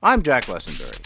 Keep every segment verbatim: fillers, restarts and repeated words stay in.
I'm Jack Lessenberry.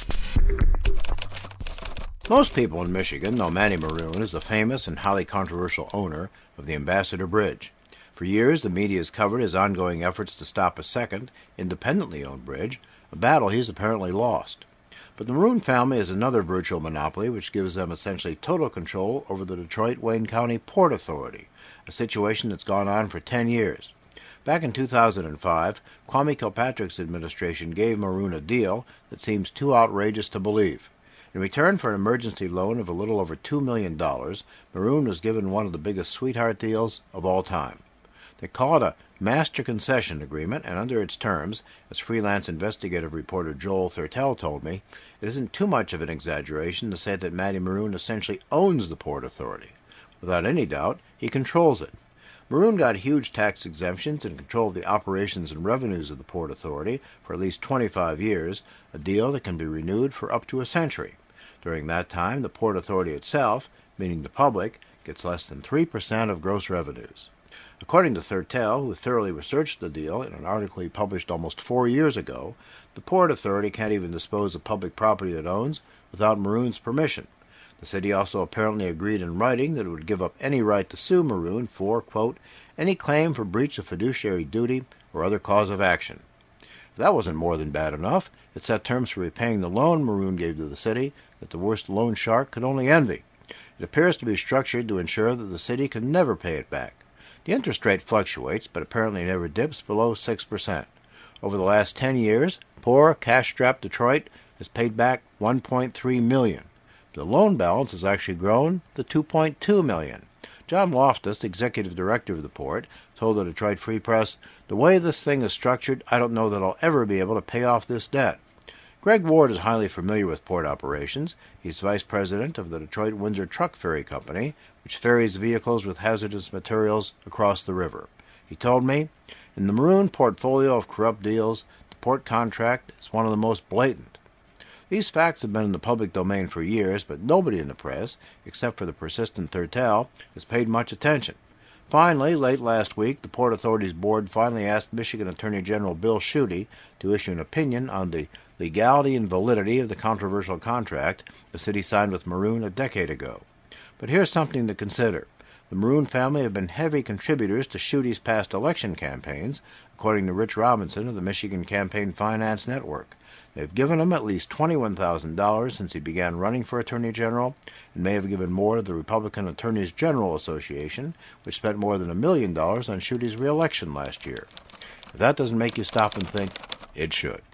Most people in Michigan know Manny Maroon as the famous and highly controversial owner of the Ambassador Bridge. For years, the media has covered his ongoing efforts to stop a second, independently owned bridge, a battle he's apparently lost. But the Maroon family has another virtual monopoly which gives them essentially total control over the Detroit-Wayne County Port Authority, a situation that's gone on for ten years. Back in two thousand five, Kwame Kilpatrick's administration gave Maroon a deal that seems too outrageous to believe. In return for an emergency loan of a little over two million dollars, Maroon was given one of the biggest sweetheart deals of all time. They call it a master concession agreement, and under its terms, as freelance investigative reporter Joel Thurtell told me, it isn't too much of an exaggeration to say that Manny Maroon essentially owns the Port Authority. Without any doubt, he controls it. Maroon got huge tax exemptions and control of the operations and revenues of the Port Authority for at least twenty-five years, a deal that can be renewed for up to a century. During that time, the Port Authority itself, meaning the public, gets less than three percent of gross revenues. According to Thurtell, who thoroughly researched the deal in an article he published almost four years ago, the Port Authority can't even dispose of public property it owns without Maroon's permission. The city also apparently agreed in writing that it would give up any right to sue Maroon for, quote, any claim for breach of fiduciary duty or other cause of action. If that wasn't more than bad enough, it set terms for repaying the loan Maroon gave to the city that the worst loan shark could only envy. It appears to be structured to ensure that the city can never pay it back. The interest rate fluctuates, but apparently never dips below six percent. Over the last ten years, poor, cash-strapped Detroit has paid back one point three million dollars. The loan balance has actually grown to two point two million dollars. John Loftus, executive director of the port, told the Detroit Free Press, the way this thing is structured, I don't know that I'll ever be able to pay off this debt. Greg Ward is highly familiar with port operations. He's vice president of the Detroit Windsor Truck Ferry Company, which ferries vehicles with hazardous materials across the river. He told me, in the Maroon portfolio of corrupt deals, the port contract is one of the most blatant. These facts have been in the public domain for years, but nobody in the press, except for the persistent Thurtell, has paid much attention. Finally, late last week, the Port Authority's board finally asked Michigan Attorney General Bill Schuette to issue an opinion on the legality and validity of the controversial contract the city signed with Maroon a decade ago. But here's something to consider. The Maroon family have been heavy contributors to Schuette's past election campaigns, according to Rich Robinson of the Michigan Campaign Finance Network. They've given him at least twenty-one thousand dollars since he began running for Attorney General, and may have given more to the Republican Attorneys General Association, which spent more than a million dollars on Schuette's re-election last year. If that doesn't make you stop and think, it should.